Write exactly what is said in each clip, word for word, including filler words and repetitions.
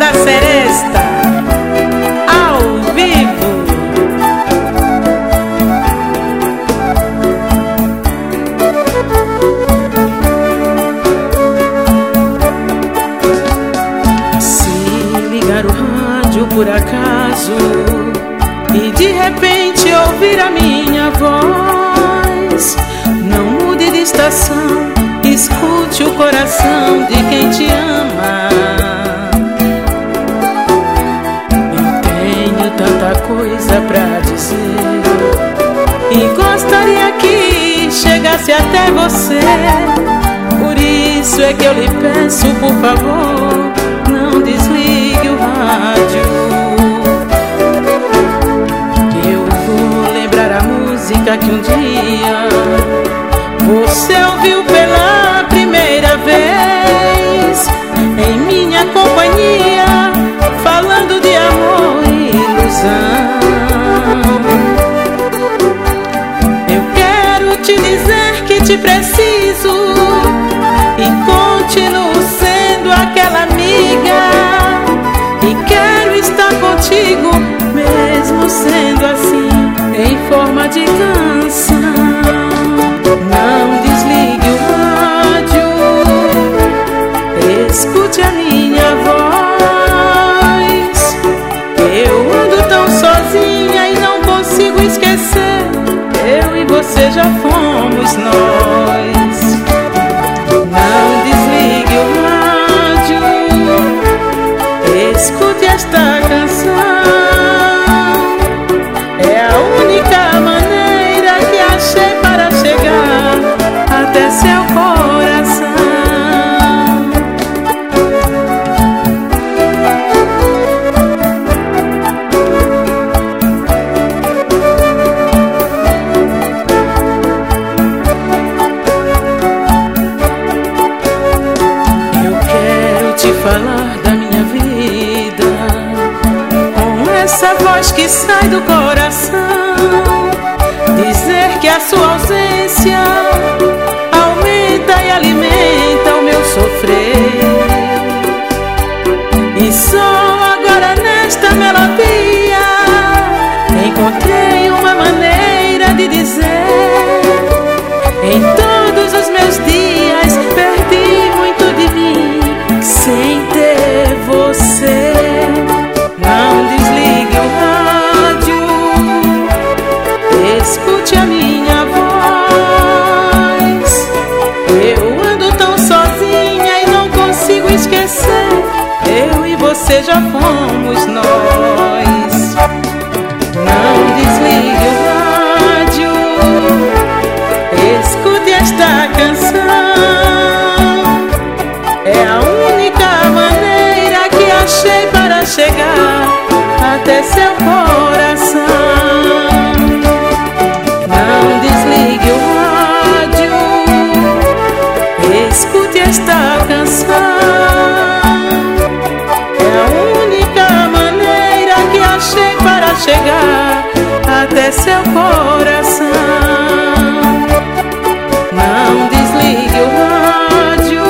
da Seresta, ao vivo. Se ligar o rádio por acaso e de repente ouvir a minha voz, não mude de estação, escute o coração de quem te ama. Eu tenho tanta coisa pra dizer e gostaria que chegasse até você. Por isso é que eu lhe peço, por favor, não desligue o rádio. Eu vou lembrar a música que um dia você ouviu pela primeira vez em minha companhia, falando de amor e ilusão. Eu quero te dizer que te preciso e continuo sendo aquela amiga, e quero estar contigo mesmo sendo assim, em forma de canção. Não desligue o rádio, escute a minha voz. Eu ando tão sozinha e não consigo esquecer, eu e você já fomos nós. Não desligue o rádio, escute esta canção. É a única maneira que achei para chegar até seu coração. Eu quero te falar da minha vida com essa voz que sai do coração, dizer que a sua ausência aumenta e alimenta o meu sofrer. E só agora nesta melodia encontrei uma maneira de dizer: em todos os meus dias perdi muito de mim sem ter você. Não desligue o rádio, escute a minha voz. Eu ando tão sozinha e não consigo esquecer, eu e você já fomos nós. Não desligue o rádio, escute esta canção. É a única maneira que achei para chegar até seu coração. Não desligue o rádio, escute esta canção. É a única maneira que achei para chegar até seu coração. Não desligue o rádio,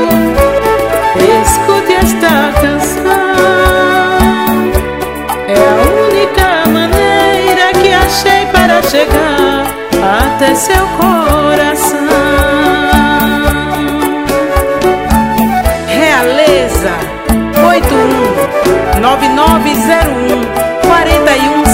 escute esta canção. É a única maneira que achei para chegar até seu coração. Realeza oito um nove nove zero um quatro um